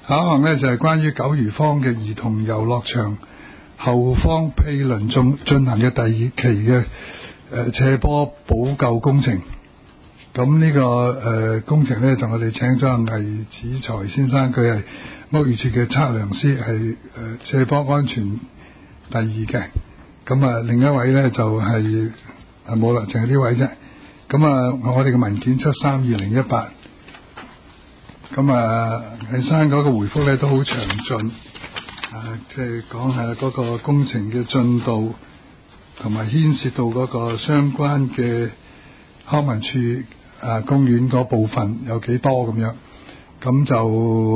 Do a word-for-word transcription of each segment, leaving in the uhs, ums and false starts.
下一項呢，就係、是、關於九如坊嘅兒童遊樂場後方毗鄰進進行嘅第二期嘅誒、呃、斜坡補救工程。咁呢、這個誒、呃、工程呢，就我哋請咗魏子才先生，佢係屋宇署嘅測量師，係誒、呃、斜坡安全第二嘅。咁啊，另一位呢，就係啊冇啦，淨係呢位啫。咁啊，我哋嘅文件七三二零一八。咁啊，魏生嗰個回覆呢都好詳盡，啊，即係講下嗰個工程嘅進度，同埋牽涉到嗰個相關嘅康文署啊公園嗰部分有幾多咁樣。咁就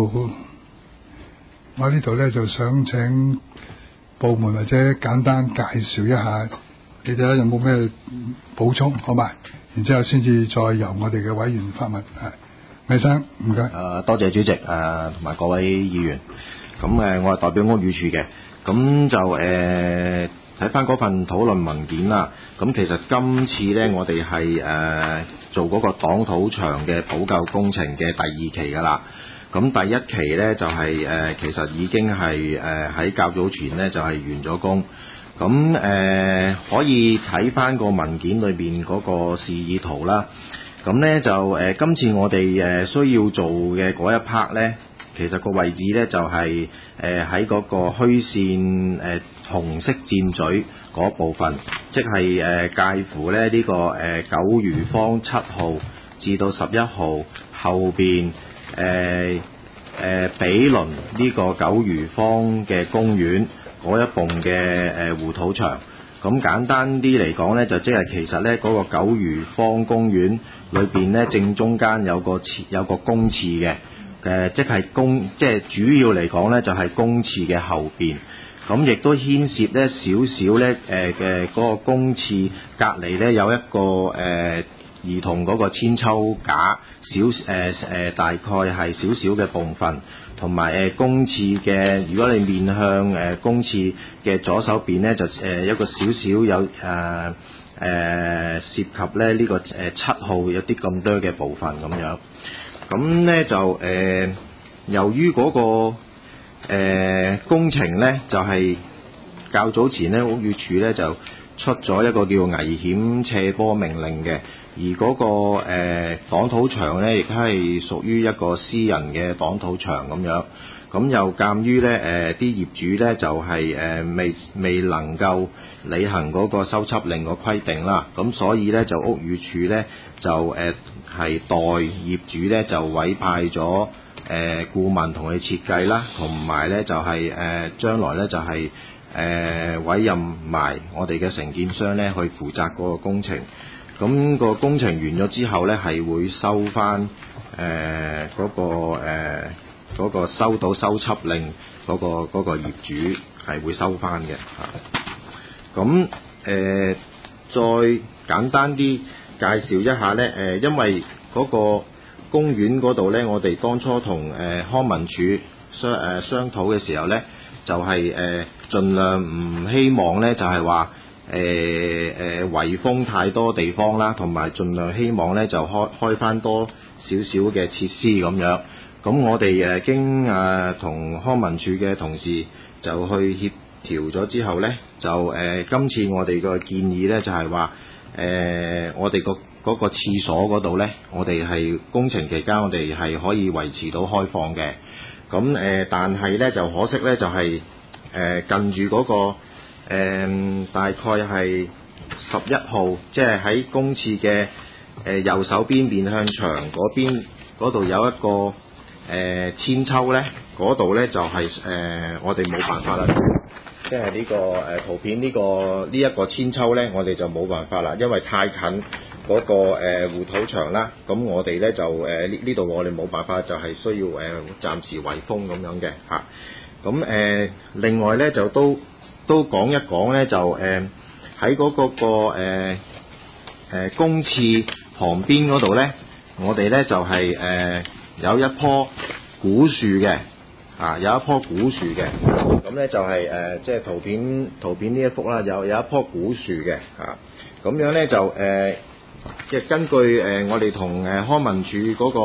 我呢度呢，就想請部門或者簡單介紹一下，你哋有冇咩補充？好嘛？然之後先至再由我哋嘅委員發問。係，魏生唔該。 誒，多謝主席誒，同埋各位議員。咁誒，我係代表屋宇署嘅。咁就誒睇翻嗰份討論文件啦。咁其實今次呢，我哋係誒做嗰個擋土牆嘅補救工程嘅第二期㗎啦。咁第一期呢，就係、是、誒、呃，其實已經係誒喺較早前呢，就係、是、完咗工。咁誒、呃、可以睇翻個文件裏邊嗰個示意圖啦。咁呢，就誒、呃、今次我哋誒需要做嘅嗰一 part 呢，其實個位置呢，就係誒喺嗰個虛線誒、呃、紅色箭嘴嗰部分，即係誒、呃、介乎咧呢、這個誒、呃、九如坊七號至到十一號後邊。誒、呃、誒、呃，毗鄰呢個九如坊嘅公園嗰一棟嘅誒護土牆，咁簡單啲嚟講呢，就即係其實呢嗰、那個九如坊公園裏邊呢，正中間有個廁有個公廁嘅，誒、呃、即係公即係主要嚟講呢，就係、是、公廁嘅後邊，咁亦都牽涉呢少少呢誒嘅嗰個公廁隔離呢，有一個誒。呃兒童嗰個千秋架少誒誒大概係少少嘅部分，同埋誒公廁嘅，如果你面向誒公廁嘅左手邊呢，就誒一個少少有誒誒、呃呃、涉及咧呢、這個誒七號有啲咁多嘅部分咁樣。咁呢就誒、呃、由於嗰、那個、呃、工程呢，就係、是、較早前呢，屋宇署呢就出咗一個叫危險斜坡命令嘅。而嗰、那個誒、呃、擋土牆呢，亦都係屬於一個私人嘅擋土牆咁樣。咁又鑑於呢誒啲、呃、業主呢，就係、是、誒、呃、未未能夠履行嗰個修葺令個規定啦。咁所以呢，就屋宇署呢，就誒係、呃、代業主呢，就委派咗誒、呃、顧問同佢設計啦，同埋呢就係、是、誒、呃、將來呢，就係、是、誒、呃、委任埋我哋嘅承建商呢，去負責嗰個工程。咁個工程完咗之後呢，係會收翻誒嗰個誒嗰、呃嗰個收到修葺令嗰、嗰個嗰、嗰個業主係會收翻嘅嚇。咁、啊、誒、呃、再簡單啲介紹一下呢，誒、呃，因為嗰個公園嗰度呢，我哋當初同誒、呃、康文署商誒、呃、商討嘅時候呢，就係、係、誒、呃、盡量唔希望呢，就係話。誒誒圍封太多地方啦，同埋盡量希望咧就開開翻多少少嘅設施咁樣。咁我哋誒、呃、經誒同、呃、康文署嘅同事就去協調咗之後咧，就誒、呃、今次我哋個建議咧就係話誒我哋個嗰個廁所嗰度咧，我哋係工程期間我哋係可以維持到開放嘅。咁誒、呃，但係咧就可惜咧就係、是、誒、呃、近住嗰、那個。誒、嗯、大概係十一號，即係喺公廁嘅誒右手邊面向牆嗰邊嗰度有一個誒、呃、千秋咧，嗰度咧就係、是、誒、呃、我哋冇辦法啦，即係呢個誒、呃、圖片、這個這個、呢個呢一個千秋咧，我哋就冇辦法啦，因為太近嗰、那個誒護、呃、土牆啦，咁我哋咧就誒呢呢度我哋冇辦法，就係、是、需要誒、呃、暫時圍封咁樣嘅嚇。咁、啊、誒、呃、另外咧就都。都講一講咧，就誒喺嗰個個誒、呃呃、公廁旁邊嗰度咧，我哋咧就係、是、誒、呃、有一棵古樹嘅，啊有一棵古樹嘅，咁咧就係、是、誒、呃、即係圖片圖片呢一幅啦，有有一棵古樹嘅，啊咁樣咧就誒、呃、即係根據誒、呃、我哋同誒康文署嗰個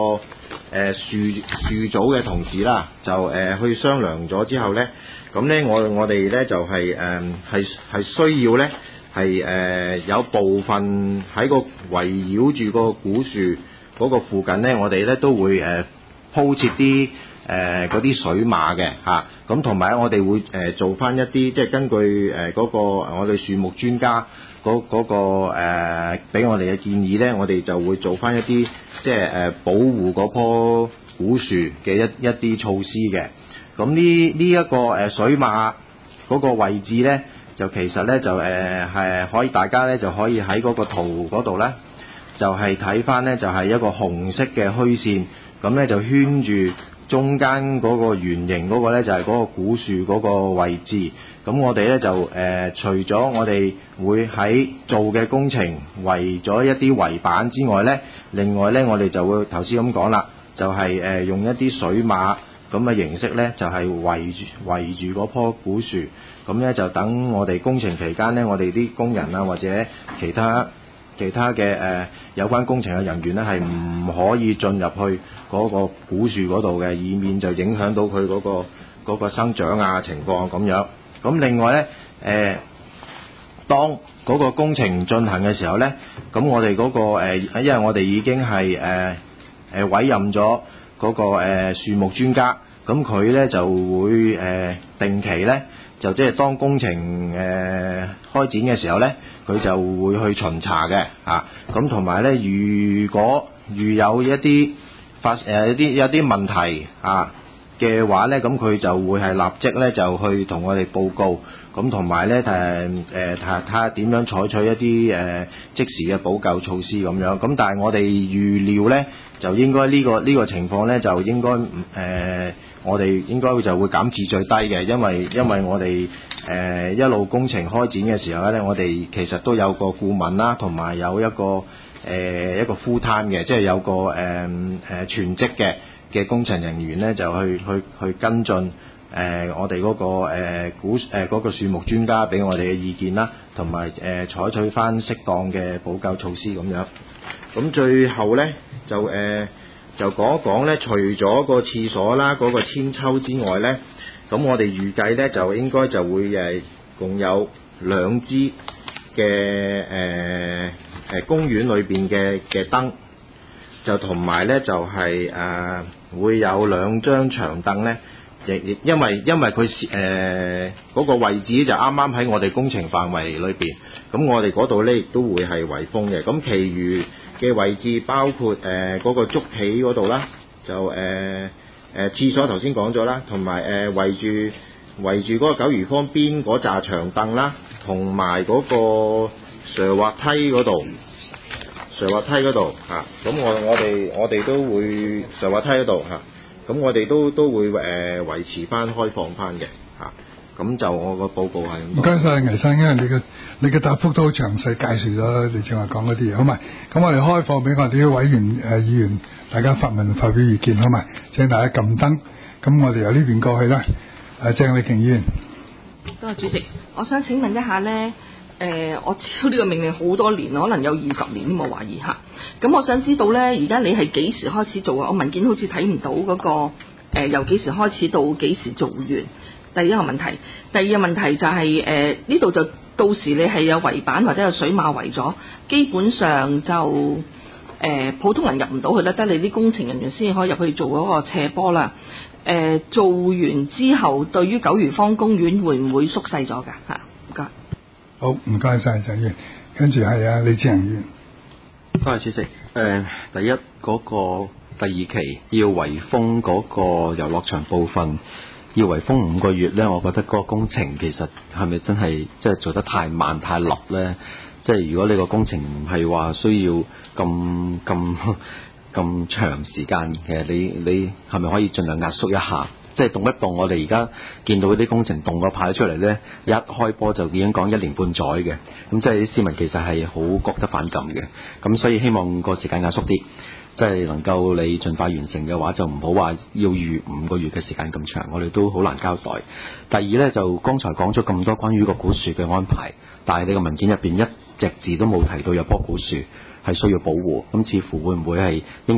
誒樹樹組嘅同事啦，就誒、呃、去商量咗之後咧，咁咧我我哋咧就係誒係係需要咧係誒有部分喺個圍繞住個古樹嗰個附近咧，我哋咧都會誒、呃、鋪設啲誒嗰啲水馬嘅嚇，咁同埋我哋會誒、呃、做翻一啲即係根據誒嗰、呃那個我哋樹木專家嗰嗰、那個誒俾、呃、我哋嘅建議咧，我哋就會做翻一啲即係誒、呃、保護嗰棵古樹嘅一一啲措施嘅。咁呢呢一個誒水馬嗰個位置咧，就其實咧就誒係、呃、可以大家咧就可以喺嗰個圖嗰度咧，就係睇翻咧就係、是、一個紅色嘅虛線，咁咧就圈住中間嗰個圓形嗰個咧就係、是、嗰個古樹嗰個位置。咁我哋咧就誒、呃、除咗我哋會喺做嘅工程圍咗一啲圍板之外咧，另外咧我哋就會頭先咁講啦，就係、是、誒、呃、用一啲水馬咁嘅形式咧，就係、是、圍住圍住嗰棵古樹。咁咧就等我哋工程期間咧，我哋啲工人啊或者其他其他嘅誒、呃、有關工程嘅人員咧，係唔可以進入去嗰個古樹嗰度嘅，以免就影響到佢嗰、嗰個嗰個生長啊情況咁樣。咁另外咧誒、呃，當嗰個工程進行嘅時候咧，咁我哋嗰、嗰個、呃、因為我哋已經係誒誒委任咗嗰、嗰個誒樹、呃、木專家，咁佢咧就會誒、呃、定期咧。就即係當工程誒、呃、開展嘅時候咧，佢就會去巡查嘅嚇。咁同埋咧，如果遇有一啲發誒一啲有啲問題啊嘅話咧，咁佢就會係立即咧就去同我哋報告。咁同埋咧誒誒睇睇下點樣採取一啲誒、呃、即時嘅補救措施咁樣。咁但係我哋預料咧，就應該呢、呢個呢、呢個情況咧，就應該誒、呃、我哋應該就會減至最低嘅，因為因為我哋誒、呃、一路工程開展嘅時候咧，我哋其實都有個顧問啦，同埋有一個誒、呃、一個 full time 嘅，即係有個誒誒、呃、全職嘅嘅工程人員咧，就去去去跟進。誒、呃，我哋嗰、那個誒古誒嗰個樹木專家俾我哋嘅意見啦，同埋誒採取翻適當嘅補救措施咁樣。咁最後咧就誒、呃、就講一講咧，除咗個廁所啦、嗰、那個千秋之外咧，咁我哋預計咧就應該就會誒共有兩支嘅誒誒公園裏邊嘅嘅燈，就同埋咧就係、是、誒、呃、會有兩張長凳咧。亦因為因為佢誒嗰個位置就啱啱喺我哋工程範圍裏邊，咁我哋嗰度咧亦都會係圍封嘅。咁，其餘嘅位置包括誒嗰、呃那個竹起嗰度啦，就誒誒、呃、廁所頭先講咗啦，同埋誒圍住圍住嗰個九如坊邊嗰紮長凳啦，同埋嗰個瀡滑梯嗰度，瀡滑梯嗰度嚇。咁、啊、我我哋我哋都會瀡滑梯嗰度嚇。咁我哋都都會誒、呃、維持翻開放翻嘅嚇，咁、啊、就我個報告係咁。唔該晒倪生，因為你嘅你嘅答覆都好詳細介紹咗你正話講嗰啲嘢，好咪？咁我哋開放俾我哋啲委員誒、呃、議員，大家發問發表意見，好咪？請大家撳燈，咁我哋由呢邊過去啦。誒、啊，鄭麗瓊議員。 多謝主席，我想請問一下咧。誒、呃，我知道呢個命令好多年，可能有二十年添，我懷疑嚇。咁我想知道呢，而家你係幾時開始做啊？我文件好似睇唔到嗰、那個、呃、由幾時開始到幾時做完。第一個問題，第二個問題就係誒呢度就到時你係有圍板或者有水馬圍咗，基本上就誒、呃、普通人入唔到去啦，得你啲工程人員先可以入去做嗰個斜坡啦。誒、呃、做完之後，對於九如坊公園會唔會縮細咗㗎？嚇，唔該。 好，唔該晒鄭議員，跟住係啊李志恒議員。 多謝主席。誒、呃，第一嗰、那個第二期要圍封嗰個遊樂場部分，要圍封五個月咧，我覺得嗰個工程其實係咪真係即係做得太慢太落咧？即係如果呢個工程唔係話需要咁咁咁長時間嘅，你你係咪可以盡量壓縮一下？即係動一動，我哋而家見到嗰啲工程動個牌出嚟呢，一開波就已經講一年半載嘅，咁即係啲市民其實係好覺得反感嘅，咁所以希望個時間壓縮啲，即係能夠你盡快完成嘅話，就唔好話要預五個月嘅時間咁長，我哋都好難交代。第二呢，就剛才講咗咁多關於個古樹嘅安排，但係你個文件入邊一隻字都冇提到有棵古樹係需要保護，咁似乎會唔會係應該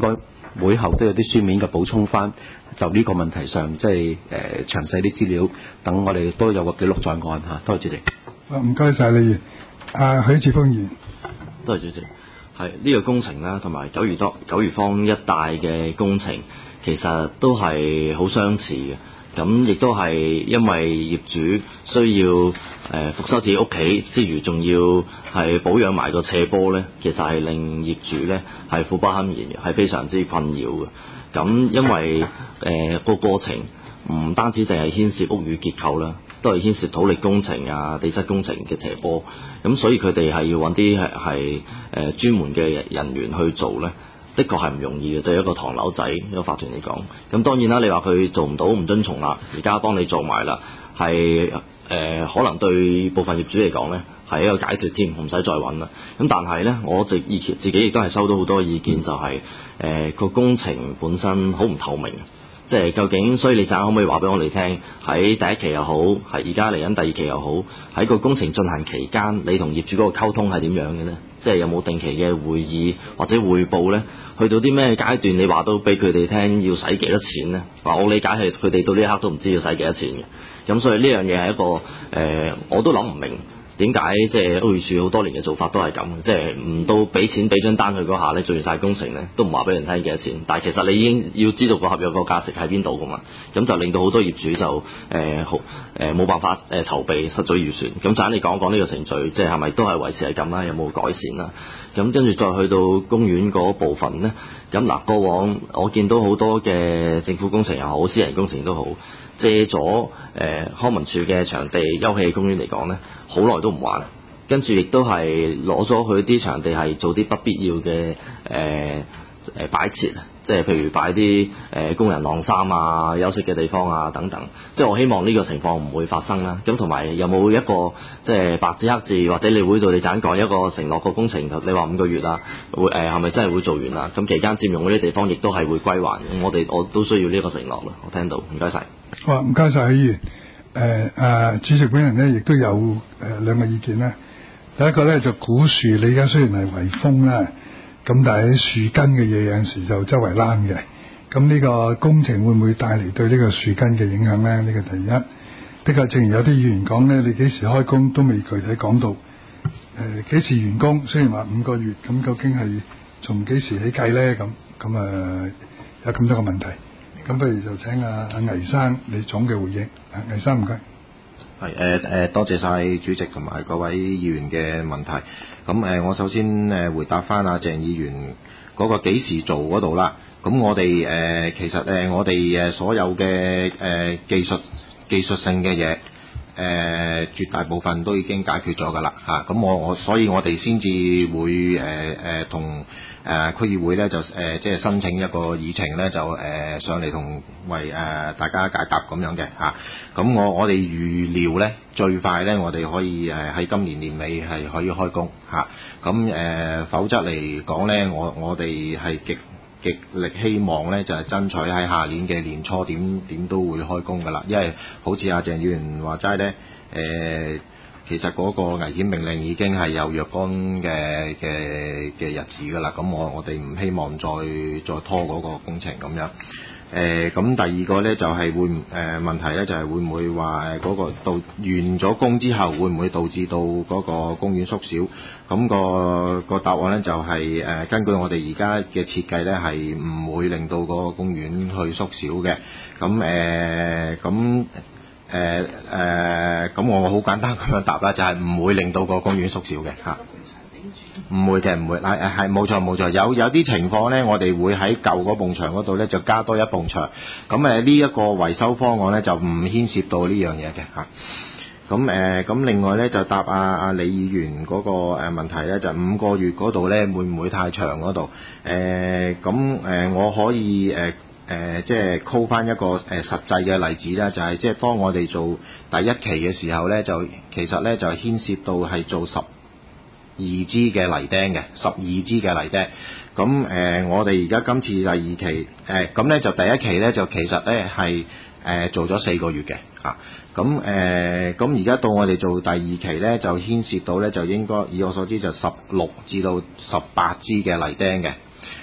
會後都有啲書面嘅補充翻，就呢個問題上即係誒詳細啲資料，等我哋都有個記錄在案嚇。多謝主席。 唔該晒你，阿許智峰議員。 多謝主席。係呢個工程啦，同埋九如多九如坊一帶嘅工程，其實都係好相似嘅。咁亦都係因為業主需要誒、呃、復修自己屋企之餘，仲要係保養埋個斜坡呢，其實係令業主呢係苦不堪言嘅，係非常之困擾嘅。咁因為誒、呃、個過程唔單止淨係牽涉屋宇結構啦，都係牽涉土力工程啊、地質工程嘅斜坡。咁所以佢哋係要揾啲係係誒專門嘅人員去做呢。的確係唔容易嘅，對一個唐樓仔一個法團嚟講。咁當然啦，你話佢做唔到唔遵從啦，而家幫你做埋啦，係誒、呃、可能對部分業主嚟講呢係一個解決添，唔使再揾啦。咁但係呢，我自以前自己亦都係收到好多意見，就係誒個工程本身好唔透明，即係究竟，所以你陣間可唔可以話俾我哋聽，喺第一期又好，係而家嚟緊第二期又好，喺個工程進行期間，你同業主嗰個溝通係點樣嘅呢？即係有冇定期嘅會議或者匯報呢？去到啲咩階段，你話都俾佢哋聽要使幾多錢呢？話我理解係佢哋到呢一刻都唔知要使幾多錢嘅。咁所以呢樣嘢係一個誒、呃，我都諗唔明點解即係屋宇署好多年嘅做法都係咁，即係唔到俾錢俾張單去嗰下呢，做完晒工程呢，都唔話俾人聽幾多錢。但係其實你已經要知道個合約個價值喺邊度噶嘛，咁就令到好多業主就誒好誒冇辦法誒、呃、籌備失咗預算。咁就你講一講呢個程序，即係係咪都係維持係咁啦？有冇改善啦？咁跟住再去到公園嗰部分呢，咁嗱過往我見到好多嘅政府工程又好，私人工程都好，借咗誒、呃、康文署嘅場地休憩公園嚟講呢，好耐都唔玩，跟住亦都係攞咗佢啲場地係做啲不必要嘅誒誒擺設，即係譬如擺啲誒工人晾衫啊、休息嘅地方啊等等。即係我希望呢個情況唔會發生啦。咁同埋有冇一個即係白紙黑字，或者你會度你盞講一個承諾個工程，你話五個月啊，會誒係咪真係會做完啊？咁期間佔用嗰啲地方亦都係會歸還。我哋我都需要呢個承諾啦。我聽到，唔該晒。 好，唔該晒，許議員。誒誒，主席本人咧亦都有誒、呃、兩個意見啦。第一個咧就古樹，你而家雖然係圍封啦，咁但係啲樹根嘅嘢有陣時就周圍躝嘅。咁呢個工程會唔會帶嚟對呢個樹根嘅影響咧？呢、這個第一。的確，正如有啲議員講咧，你幾時開工都未具體講到。誒、呃、幾時完工？雖然話五個月，咁究竟係從幾時起計咧？咁咁誒有咁多個問題。咁不如就請阿阿倪生你總嘅回應。阿倪生唔該。 係誒誒，多謝晒主席同埋各位議員嘅問題。咁誒、呃，我首先誒回答翻阿鄭議員嗰個幾時做嗰度啦。咁我哋誒、呃、其實誒、呃、我哋誒所有嘅誒、呃、技術技術性嘅嘢。誒、呃、絕大部分都已經解決咗㗎啦嚇，咁、啊、我我所以我哋先至會誒誒同誒區議會咧就誒、呃、即係申請一個議程咧就誒、呃、上嚟同為誒、呃、大家解答咁樣嘅嚇，咁、啊、我我哋預料咧最快咧我哋可以誒喺、呃、今年年尾係可以開工嚇，咁、啊、誒、呃、否則嚟講咧我我哋係極極力希望咧就係、是、爭取喺下年嘅年初點點都會開工㗎啦，因為好似阿鄭議員話齋咧，誒、呃、其實嗰個危險命令已經係有若干嘅嘅嘅日子㗎啦，咁我我哋唔希望再再拖嗰個工程咁樣。誒咁、呃、第二個咧就係、是、會誒、呃、問題咧就係、是、會唔會話誒嗰個到完咗工之後會唔會導致到嗰個公園縮小？咁、那個個答案咧就係、是、誒、呃、根據我哋而家嘅設計咧係唔會令到嗰個公園去縮小嘅。咁誒咁誒誒咁我好簡單咁樣答啦，就係、是、唔會令到個公園縮小嘅嚇。唔會嘅，唔會，係係冇錯冇錯，有有啲情況呢，我哋會喺舊嗰埲牆嗰度呢，就加多一埲牆，咁誒呢一個維修方案呢，就唔牽涉到呢樣嘢嘅嚇。咁誒咁另外呢，就答阿阿李議員嗰個誒問題呢，就五個月嗰度呢，會唔會太長嗰度？誒咁誒我可以誒誒、呃、即係 call 翻一個誒、呃、實際嘅例子啦，就係、是、即係當我哋做第一期嘅時候呢，就其實呢，就牽涉到係做十二支嘅泥釘嘅，十二支嘅泥釘。咁誒、呃，我哋而家今次第二期誒，咁、呃、咧就第一期咧就其實咧係誒做咗四個月嘅嚇。咁、啊、誒，咁而家到我哋做第二期咧，就牽涉到咧就應該以我所知就十六至到十八支嘅泥釘嘅。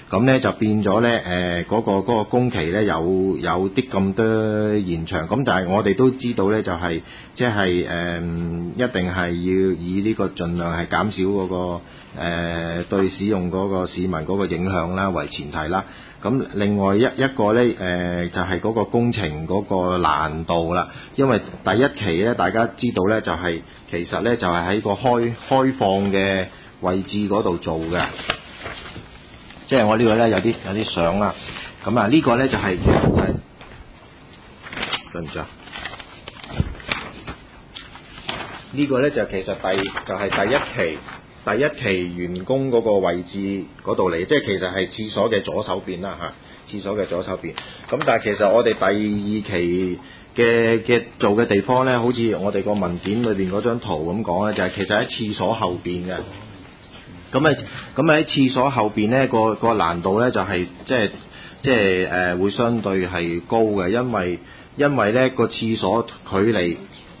咁咧就變咗咧誒嗰個嗰、嗰個工期咧有有啲咁多延長，咁但係我哋都知道咧就係即係誒一定係要以呢個盡量係減少嗰、嗰個誒、呃、對使用嗰個市民嗰個影響啦為前提啦。咁另外一一個咧誒、呃、就係、是、嗰個工程嗰個難度啦，因為第一期咧大家知道咧就係、是、其實咧就係、是、喺個開開放嘅位置嗰度做嘅，即係我呢個咧有啲有啲相啦，咁啊呢個咧就係、是、係對唔住啊，呢個咧就其實第就係、是、第一期。第一期員工嗰個位置嗰度嚟，即係其實係廁所嘅左手邊啦嚇，廁所嘅左手邊。咁但係其實我哋第二期嘅嘅做嘅地方咧，好似我哋個文件裏邊嗰張圖咁講咧，就係、是、其實喺廁所後邊嘅。咁啊咁喺廁所後邊咧，個個難度咧就係即係即係誒會相對係高嘅，因為因為咧個廁所距離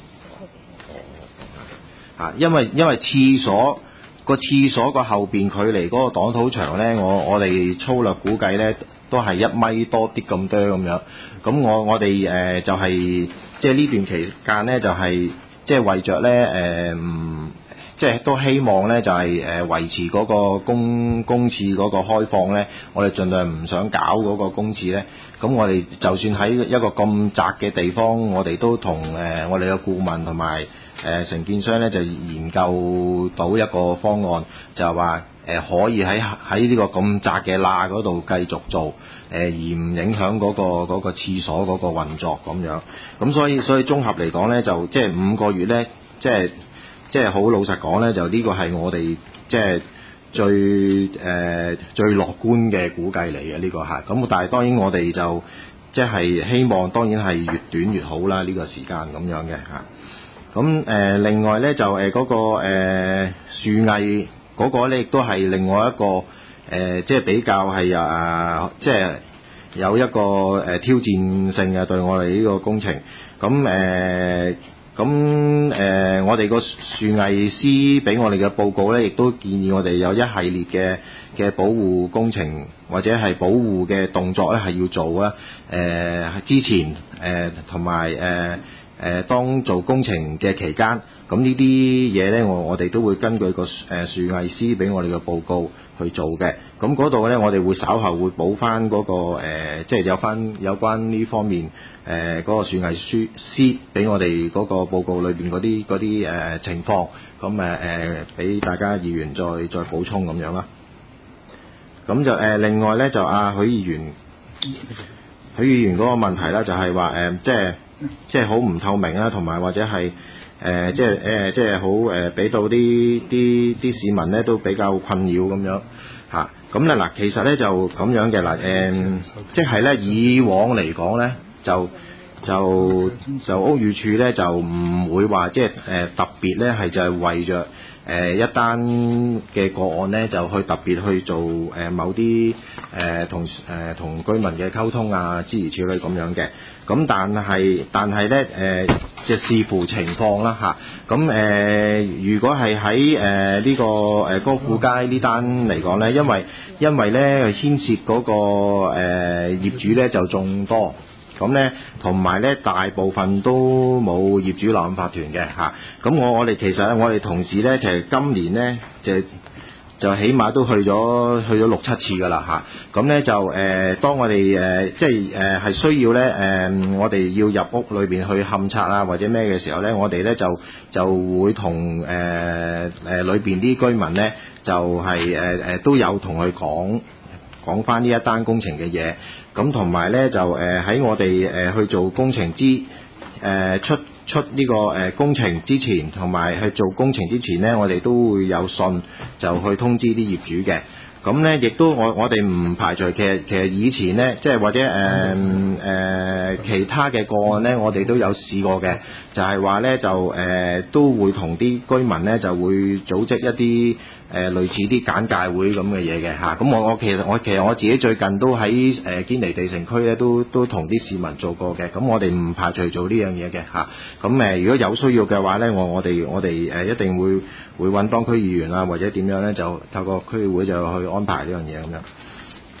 嚇，因為因為廁所。個廁所個後邊距離嗰個擋土牆咧，我我哋粗略估計咧都係一米多啲咁多咁樣。咁我我哋誒、呃、就係、是、即係呢段期間咧，就係、是、即係為着咧誒唔即係都希望咧就係、是、誒、呃、維持嗰個公公廁嗰個開放咧，我哋盡量唔想搞嗰個公廁咧。咁我哋就算喺一個咁窄嘅地方，我哋都同誒、呃、我哋嘅顧問同埋誒承建商咧就研究到一個方案，就係話誒可以喺喺呢個咁窄嘅罅嗰度繼續做，誒、呃、而唔影響嗰、嗰個嗰、嗰個廁所嗰個運作咁樣。咁所以所以綜合嚟講咧，就即係五個月咧，即係即係好老實講咧，就呢個係我哋即係最誒、呃、最樂觀嘅估計嚟嘅呢個係。咁但係當然我哋就即係希望當然係越短越好啦，呢、呢個時間咁樣嘅嚇。咁誒、呃、另外咧就誒嗰、呃嗰個誒、呃、樹藝嗰個咧亦都係另外一個誒、呃、即係比較係啊即係有一個誒、呃、挑戰性嘅對我哋呢個工程。咁誒咁誒我哋個樹藝師俾我哋嘅報告咧，亦都建議我哋有一系列嘅嘅保護工程或者係保護嘅動作咧係要做啊。誒、呃、之前誒同埋誒。呃誒、呃、當做工程嘅期間，咁呢啲嘢咧，我我哋都會根據個誒樹藝師俾我哋嘅報告去做嘅。咁嗰度咧，我哋會稍後會補翻嗰個誒，即係有翻有關呢方面誒嗰、呃嗰個樹藝師師俾我哋嗰個報告裏邊嗰啲嗰啲誒情況，咁誒誒俾大家議員再再補充咁樣啦。咁就誒、呃、另外咧就阿、啊、許議員許議員嗰個問題啦，就係話誒即係。即係好唔透明啦，同埋或者係誒、呃、即係誒、呃、即係好誒俾到啲啲啲市民咧都比較困擾咁樣嚇。咁咧嗱，其實咧就咁樣嘅嗱誒，即係咧以往嚟講咧就就就屋宇署咧就唔會話即係誒、呃、特別咧係就係為着誒、呃、一單嘅個案咧就去特別去做誒、呃、某啲誒同誒同居民嘅溝通啊諸如此類咁樣嘅。咁但係但係咧誒，即係視乎情況啦嚇。咁誒、呃，如果係喺誒呢個誒歌賦街呢單嚟講咧，因為因為咧牽涉嗰、那個誒、呃、業主咧就眾多，咁咧同埋咧大部分都冇業主立案法團嘅嚇。咁、啊、我我哋其實我哋同事咧就係、是、今年咧就。就起碼都去咗去咗六七次㗎啦嚇，咁咧就誒、呃，當我哋誒、呃、即係誒係需要咧誒、呃，我哋要入屋裏邊去勘察啊或者咩嘅時候咧，我哋咧就就會同誒誒裏邊啲居民咧就係誒誒都有同佢講講返呢一單工程嘅嘢，咁同埋咧就誒喺、呃、我哋誒、呃、去做工程之誒、呃、出。出呢個誒工程之前，同埋去做工程之前呢，我哋都會有信就去通知啲業主嘅。咁呢，亦都我我哋唔排除其實其實以前呢，即係或者誒誒、呃呃、其他嘅個案呢，我哋都有試過嘅，就係、是、話呢，就誒、呃、都會同啲居民呢，就會組織一啲誒、呃、類似啲簡介會咁嘅嘢嘅嚇。咁我我其實我其實我自己最近都喺誒、呃、堅尼地城區咧，都都同啲市民做過嘅。咁我哋唔排除做呢樣嘢嘅嚇。咁誒、呃、如果有需要嘅話呢，我我哋我哋誒一定會會揾當區議員啊，或者點樣呢，就透過區議會就去安排呢樣嘢咁樣。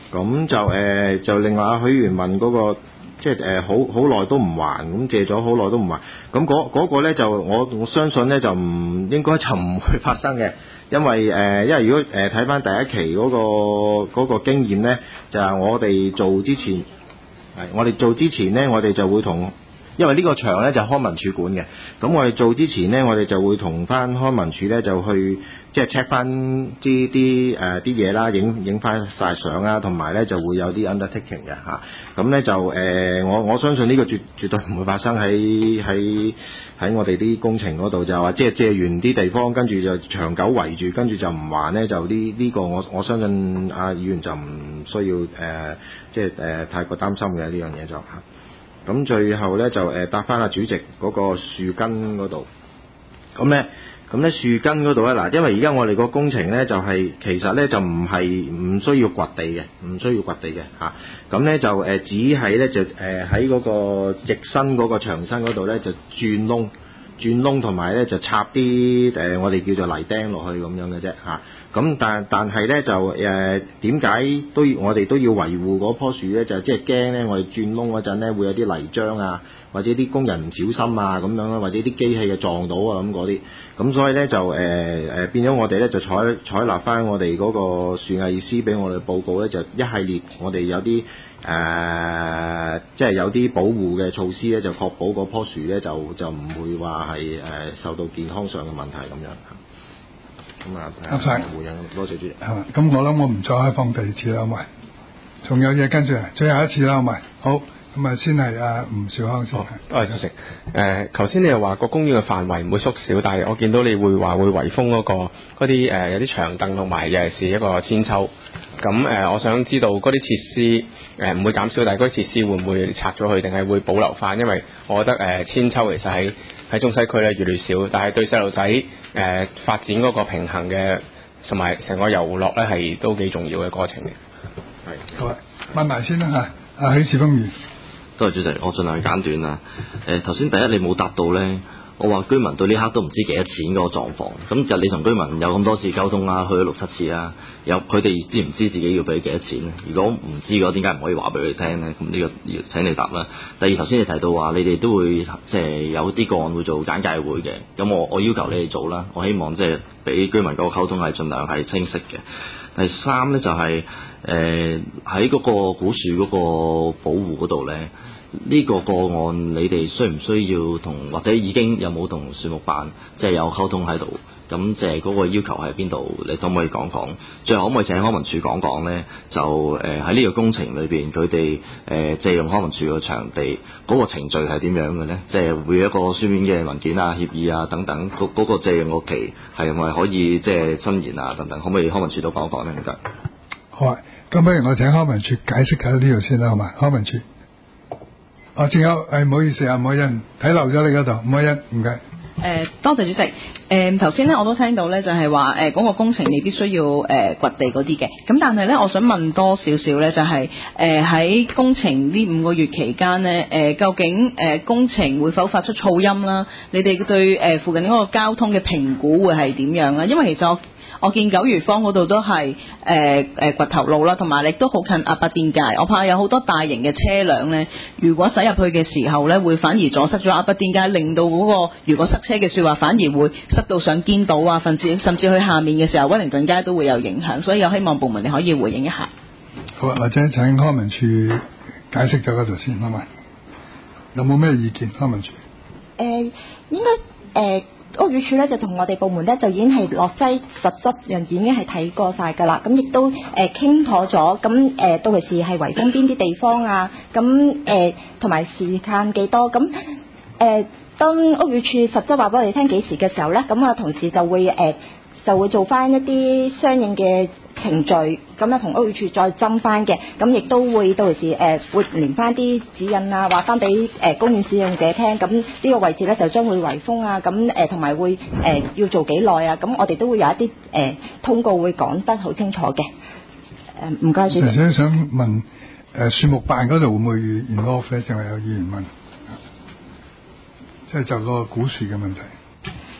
咁就誒、呃、就另外阿許元問嗰、那個。即係誒好好耐都唔還，咁借咗好耐都唔還，咁嗰嗰個咧就我我相信咧就唔應該就唔會發生嘅，因為誒、呃、因為如果誒睇翻第一期嗰、嗰個嗰、嗰個經驗咧，就係、係、我哋做之前係我哋做之前咧，我哋就會同。因為呢個場咧就係康文署管嘅，咁我哋做之前咧，我哋就會同翻康文署咧就去即係 check 翻啲啲誒啲嘢啦，影影翻晒相啦，同埋咧就會有啲 undertaking 嘅嚇，咁咧就誒、呃、我我相信呢個絕絕對唔會發生喺喺喺我哋啲工程嗰度，就話即係借完啲地方，跟住就長久圍住，跟住就唔還咧，就呢呢、呢個我我相信阿議員就唔需要誒、呃、即係誒、呃、太過擔心嘅呢樣嘢就嚇。咁最後咧就誒答翻阿主席嗰個樹根嗰度，咁咧咁咧樹根嗰度咧嗱，因為而家我哋個工程咧就係、是、其實咧就唔係唔需要掘地嘅，唔需要掘地嘅嚇，咁、啊、咧就誒、呃、只係咧就誒喺嗰個翼身嗰個牆身嗰度咧就轉窿。轉窿同埋咧就插啲誒、呃、我哋叫做泥釘落去咁樣嘅啫嚇，咁、啊、但但係咧就誒點解都要我哋都要維護嗰棵樹咧？就即係驚咧我哋轉窿嗰陣咧會有啲泥漿啊，或者啲工人唔小心啊咁樣啦，或者啲機器嘅撞到啊咁嗰啲，咁所以咧就誒誒、呃、變咗我哋咧就採採納翻我哋嗰個樹藝師俾我哋報告咧，就一系列我哋有啲。誒、呃，即係有啲保護嘅措施咧，就確保嗰棵樹咧就就唔會話係誒受到健康上嘅問題咁樣。咁啊， 啱晒回應，多謝主席。 係嘛？咁我諗我唔再開放第二次啦，好咪？仲有嘢跟住，最後一次啦，好咪？好，咁啊先係阿吳兆康先。 多謝主席。誒，頭先你又話個公園嘅範圍唔會縮小，但係我見到你會話會圍封嗰、嗰個嗰啲誒有啲長凳同埋尤其是一個千秋。咁誒、呃，我想知道嗰啲設施誒唔、呃、會減少，但係嗰啲設施會唔會拆咗佢，定係會保留翻？因為我覺得誒、呃、千秋其實喺喺中西區咧越嚟越少，但係對細路仔誒發展嗰個平衡嘅同埋成個遊樂咧係都幾重要嘅過程嘅。係， 好啊，問埋先啦嚇，阿許智峯議員。 多謝主席，我盡量簡短啦。誒頭先第一你冇答到咧。我話居民到呢刻都唔知幾多錢嗰個狀況，咁就你同居民有咁多次溝通啦，去咗六七次啦，有佢哋知唔知自己要俾幾多錢咧？如果唔知嘅話，點解唔可以話俾佢哋聽咧？咁呢個要請你答啦。第二頭先你提到話，你哋都會即係有啲個案會做簡介會嘅，咁我我要求你哋做啦，我希望即係俾居民嗰個溝通係盡量係清晰嘅。第三咧就係誒喺嗰個古樹嗰個保護嗰度咧。呢個個案你哋需唔需要同或者已經有冇同樹木辦即係有溝通喺度？咁即係嗰個要求喺邊度？你可唔可以講講？最後可唔可以請康文署講講呢？就誒喺呢個工程裏邊，佢哋誒借用康文署嘅場地嗰、嗰個程序係點樣嘅呢？即係會有一個書面嘅文件啊、協議啊等等，嗰、嗰個借用個期係咪可以即係伸延啊等等？可唔可以康文署都講講呢？唔該。 好啊，咁不如我請康文署解釋下呢度先啦，好嘛？康文署。哦，仲有誒，唔好意思啊，唔好意思，睇漏咗你嗰度，唔好意思，唔該。誒、 呃，多謝主席。誒頭先咧，我都聽到咧，就係話誒嗰個工程未必需要誒、呃、掘地嗰啲嘅。咁但係咧，我想問多少少咧，就係誒喺工程呢五個月期間咧，誒、呃、究竟誒、呃、工程會否發出噪音啦？你哋對誒、呃、附近嗰個交通嘅評估會係點樣咧？因為其實我我見九如坊嗰度都係誒誒掘頭路啦，同埋亦都好近鴨巴甸街。我怕有好多大型嘅車輛咧，如果駛入去嘅時候咧，會反而阻塞咗鴨巴甸街，令到嗰、那個如果塞車嘅説話，反而會塞到上堅道啊，甚至甚至去下面嘅時候，威靈頓街都會有影響。所以我希望部門你可以回應一下。 好啊，或者請康文署解釋咗嗰度先，好嘛？有冇咩意見？康文署？誒、 呃，應該誒。呃屋宇署咧就同我哋部門咧就已經係落劑實質樣已經係睇過晒㗎啦，咁亦都誒傾妥咗，咁、呃、誒到時係圍封邊啲地方啊，咁誒同埋時間幾多，咁誒、呃、當屋宇署實質話俾我哋聽幾時嘅時候咧，咁啊同時就會誒、呃、就會做翻一啲相應嘅程序，咁啊同屋宇署再斟翻嘅，咁亦都會到時誒、呃、會連翻啲指引啊，話翻俾誒公園使用者聽，咁呢個位置咧就將會圍封啊，咁誒同埋會誒、呃、要做幾耐啊，咁我哋都會有一啲誒、呃、通告會講得好清楚嘅。誒唔該主席。 其實想問誒樹木辦嗰度會唔會 involve 咧？淨係有議員問，即係就個古樹嘅問題。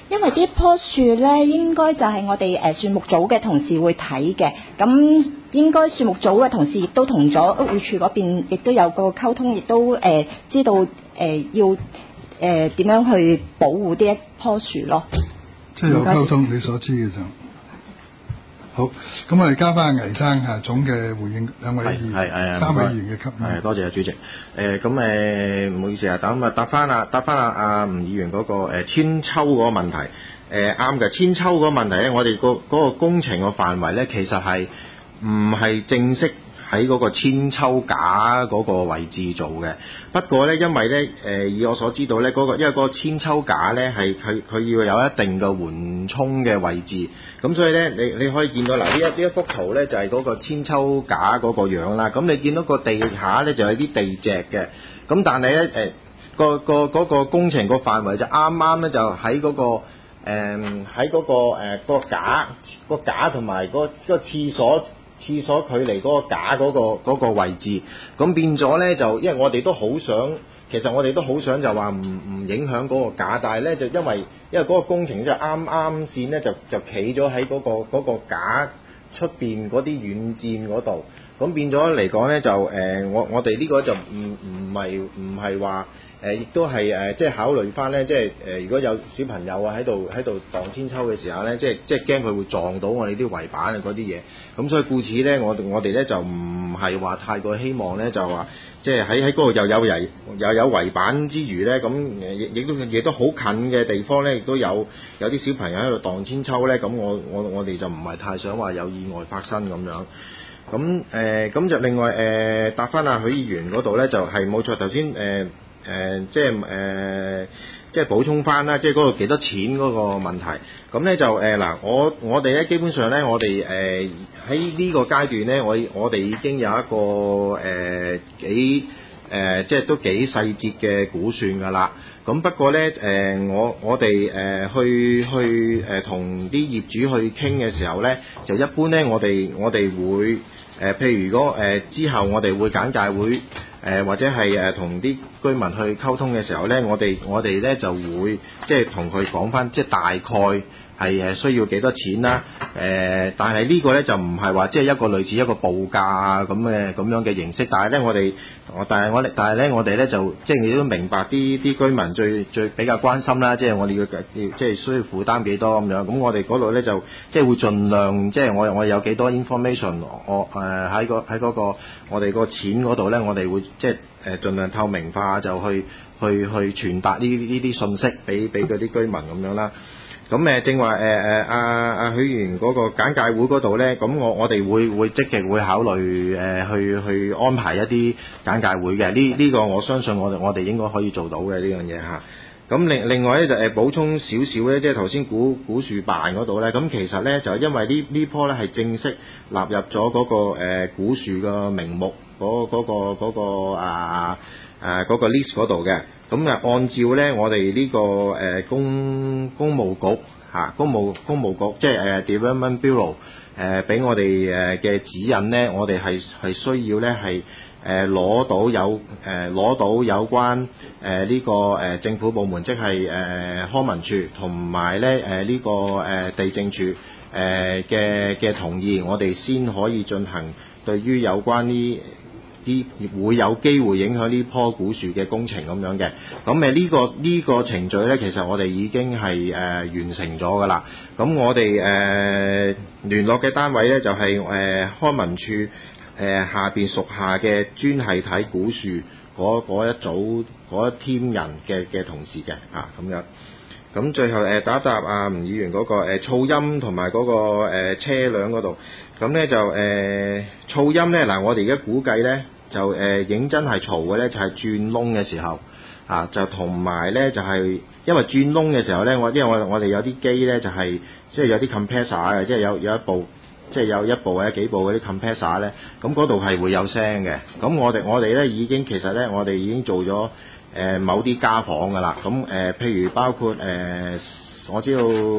因為呢棵樹咧，應該就係我哋誒樹木組嘅同事會睇嘅，咁應該樹木組嘅同事亦都同咗屋宇署嗰邊，亦都有個溝通，亦都誒、呃、知道誒、呃、要誒點、呃、樣去保護呢一棵樹咯。 即係有溝通，你所知嘅就好。咁我哋交翻倪生嚇總嘅回應，兩位議員、三位議員嘅給係多謝主席。誒咁誒唔好意思啊，等啊答翻啊答翻啊阿吳議員嗰、那個誒千秋嗰個問題。誒啱嘅，千秋嗰個問題咧，我哋個嗰個工程個範圍咧，其實係唔係正式喺嗰個千秋架嗰個位置做嘅。不過咧，因為咧誒、呃、以我所知道咧，嗰、那個因為嗰個千秋架咧係佢佢要有一定嘅緩衝嘅位置，咁所以咧你你可以見到嗱呢一呢一幅圖咧就係、是、嗰個千秋架嗰個樣啦。咁你見到個地下咧就有啲地蓆嘅，咁但係咧誒個個嗰、那個工程個範圍就啱啱咧就喺嗰、那個。誒喺嗰個誒、呃嗰個架、嗰個架同埋嗰個廁所廁所距離嗰個架嗰、嗰個嗰個位置，咁變咗咧就因為我哋都好想，其實我哋都好想就話唔唔影響嗰個架，但係咧就因為因為嗰個工程就啱啱線咧就就企咗喺嗰個嗰、嗰個架出邊嗰啲軟墊嗰度。咁變咗嚟講咧，就誒、呃、我我哋呢個就唔唔係唔係話誒，亦都係誒，即係考慮翻咧，即係誒、呃，如果有小朋友啊喺度喺度盪千秋嘅時候咧，即係即係驚佢會撞到我哋啲圍板啊嗰啲嘢。咁所以故此咧，我我哋咧就唔係話太過希望咧，就話即係喺喺嗰度又有圍又有圍板之餘咧，咁誒亦亦都亦都好近嘅地方咧，亦都有有啲小朋友喺度盪千秋咧，咁我我我哋就唔係太想話有意外發生咁樣。咁誒咁就另外誒、呃、答翻阿許議員嗰度咧，就係、是、冇錯頭先誒誒即係誒、呃、即係補充翻啦，即係嗰度幾多錢嗰個問題。咁咧就誒嗱、呃，我我哋咧基本上咧，我哋誒喺呢個階段咧，我我哋已經有一個誒、呃、幾誒、呃、即係都幾細節嘅估算㗎啦。咁不過咧誒、呃，我我哋誒、呃、去去誒同啲業主去傾嘅時候咧，就一般咧，我哋我哋會。誒、呃，譬如如果誒、呃、之後我哋會簡介會誒、呃、或者係誒同啲居民去溝通嘅時候咧，我哋我哋咧就會即係同佢講返，即係大概係誒需要幾多錢啦。誒、呃，但係呢個咧就唔係話即係一個類似一個報價咁嘅咁樣嘅形式。但係咧我哋我但係我哋但係咧我哋咧就即係你都明白啲啲居民最最比較關心啦，即係我哋要即係需要負擔幾多咁樣。咁我哋嗰度咧就即係會盡量即係我我有幾多 information 我誒。誒喺個喺嗰個我哋個錢嗰度咧，我哋會即係誒盡量透明化，就去去去傳達呢呢啲信息俾俾嗰啲居民咁樣啦。咁誒正話誒誒阿阿許議員嗰個簡介會嗰度咧，咁我我哋會會積極會考慮誒、呃、去去安排一啲簡介會嘅。呢呢、這個我相信我哋我哋應該可以做到嘅呢樣嘢嚇。咁另另外咧就誒補充少少咧，即係頭先古古樹辦嗰度咧，咁其實咧就因為呢呢棵咧係正式納入咗嗰、那個誒、呃、古樹嘅名目嗰嗰、那個嗰、那個啊啊嗰、那個 list 嗰度嘅，咁啊按照咧我哋呢、這個誒、呃、公公務局嚇、啊、公務公務局即係誒、呃、Development Bureau 誒俾我哋誒嘅指引咧，我哋係係需要咧係。誒攞、呃、到有誒攞、呃、到有關誒呢、呃這個誒、呃、政府部門，即係誒康文署同埋咧誒呢個誒、呃、地政署誒嘅嘅同意，我哋先可以進行對於有關呢啲會有機會影響呢棵古樹嘅工程咁樣嘅。咁誒呢個呢、這個程序咧，其實我哋已經係誒、呃、完成咗㗎啦。咁我哋誒、呃、聯絡嘅單位咧就係、是、誒、呃、康文署。誒、呃、下邊屬下嘅專係睇古樹嗰一組嗰一 team 人嘅嘅同事嘅嚇咁樣，咁最後誒、呃、答一答啊吳議員嗰、那個、呃、噪音同埋嗰個誒、呃、車輛嗰度，咁咧就誒、呃、噪音咧嗱，我哋而家估計咧就誒、呃、認真係嘈嘅咧就係、是、轉窿嘅時候啊，就同埋咧就係、是、因為轉窿嘅時候咧，我因為我我哋有啲機咧就係即係有啲 compressor 嘅，即係有有一部。即係有一部或者幾部嗰啲 compressor 咧，咁嗰度係會有聲嘅。咁我哋我哋咧已經其實咧，我哋已經做咗誒、呃、某啲家訪㗎啦。咁誒、呃，譬如包括誒、呃，我知道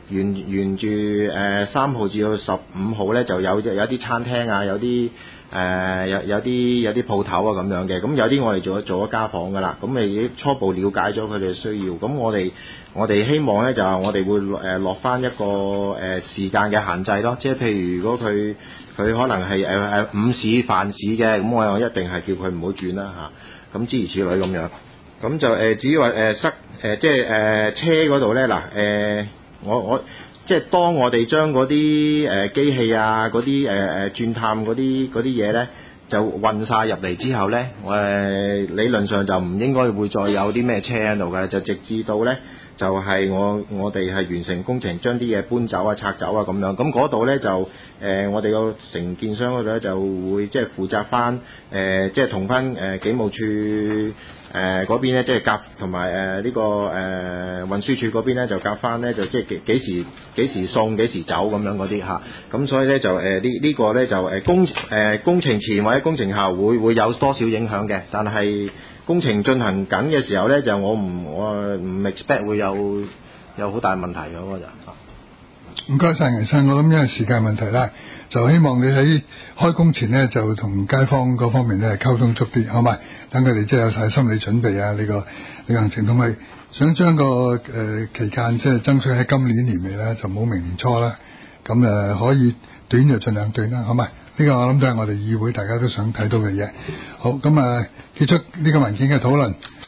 沿沿住誒三號至到十五號咧就有有啲餐廳啊，有啲誒、呃、有有啲有啲鋪頭啊咁樣嘅，咁有啲我哋做咗做咗家訪噶啦，咁咪已經初步了解咗佢哋嘅需要，咁我哋我哋希望咧就係我哋會誒落翻一個誒、呃、時間嘅限制咯，即係譬如如果佢佢可能係誒誒午市飯市嘅，咁我一定係叫佢唔好轉啦嚇，咁諸如此類咁樣，咁就誒、呃、至於話誒塞誒、呃、即係誒、呃、車嗰度咧嗱誒我我。即係當我哋將嗰啲誒機器啊、嗰啲誒誒鑽探嗰啲嗰啲嘢咧，就運晒入嚟之後咧，誒、呃、理論上就唔應該會再有啲咩車喺度嘅，就直至到咧就係、是、我我哋係完成工程，將啲嘢搬走啊、拆走啊咁樣。咁嗰度咧就誒、呃、我哋個承建商嗰度咧就會即係負責翻誒，即係同翻誒警務處。誒嗰、呃、邊咧，即係夾同埋誒呢個誒、呃、運輸署嗰邊咧，就夾翻咧，就即係幾幾時幾時送幾時走咁樣嗰啲嚇。咁、啊、所以咧就誒、呃這個、呢呢個咧就誒、呃、工誒、呃、工程前或者工程後會會有多少影響嘅，但係工程進行緊嘅時候咧，就我唔我唔 expect 會有有好大問題嘅嗰就嚇。 唔該晒，倪生，我諗因為時間問題啦，就希望你喺開工前呢，就同街坊嗰方面咧溝通足啲，好咪？等佢哋即係有晒心理準備啊！呢、這個旅行程同埋想將個誒、呃、期間即係爭取喺今年年尾咧，就冇明年初啦。咁誒、呃、可以短就盡量短啦，好咪？呢、這個我諗都係我哋議會大家都想睇到嘅嘢。好，咁啊、呃、結束呢個文件嘅討論。